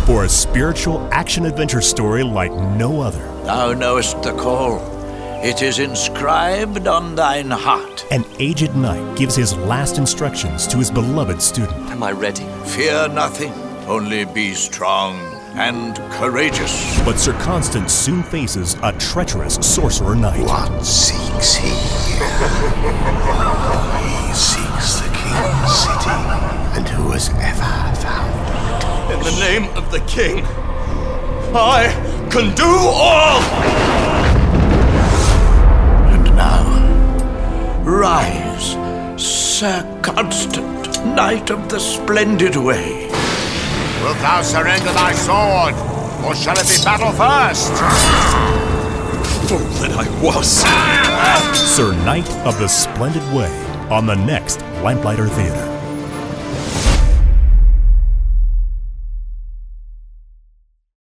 for a spiritual action-adventure story like no other. Thou knowest the call. It is inscribed on thine heart. An aged knight gives his last instructions to his beloved student. Am I ready? Fear nothing, only be strong and courageous. But Sir Constans soon faces a treacherous sorcerer knight. What seeks he? He seeks the king's city. And who has ever found it? In the name of the king, I can do all! And now, rise, Sir Constant, Knight of the Splendid Way. Wilt thou surrender thy sword, or shall it be battle first? Fool that I was! Sir Knight of the Splendid Way on the next Lamplighter Theater.